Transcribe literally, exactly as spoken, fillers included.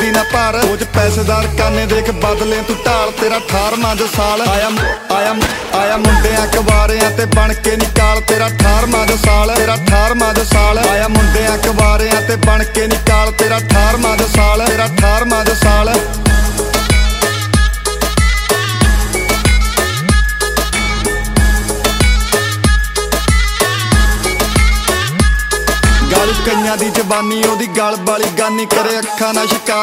ਚੁੱਕਦੀ ਨਾ ਭਾਰ ਕੁਝ ਪੈਸੇਦਾਰ ਕਾਨੇ ਦੇਖ ਬਦਲੇ ਤੂੰ ਢਾਲ ਤੇਰਾ ਅਠਾਰਵਾਂ ਜੋ ਸਾਲ ਆਇਆ ਆਇਆ ਆਇਆ ਮੁੰਡਿਆਂ ਕਵਾਰਿਆਂ ਤੇ ਬਣ ਕੇ ਨਿਕਾਲ ਤੇਰਾ ਅਠਾਰਵਾਂ ਜੋ ਸਾਲ ਤੇਰਾ ਅਠਾਰਵਾਂ ਜੋ ਸਾਲ ਆਇਆ ਮੁੰਡਿਆਂ ਕਵਾਰਿਆਂ ਤੇ ਬਣ ਕੇ ਨਿਕਾਲ ਤੇਰਾ ਅਠਾਰਵਾਂ ਜੋ ਸਾਲ ਤੇਰਾ ਅਠਾਰਵਾਂ ਜੋ ਸਾਲ ਕਈਆਂ ਦੀ ਜ਼ਬਾਨੀ ਉਹਦੀ ਗਲ ਵਾਲੀ ਗਾਨੀ ਕਰੇ ਅੱਖਾਂ ਨਾਲ ਸ਼ਿਕਾਰ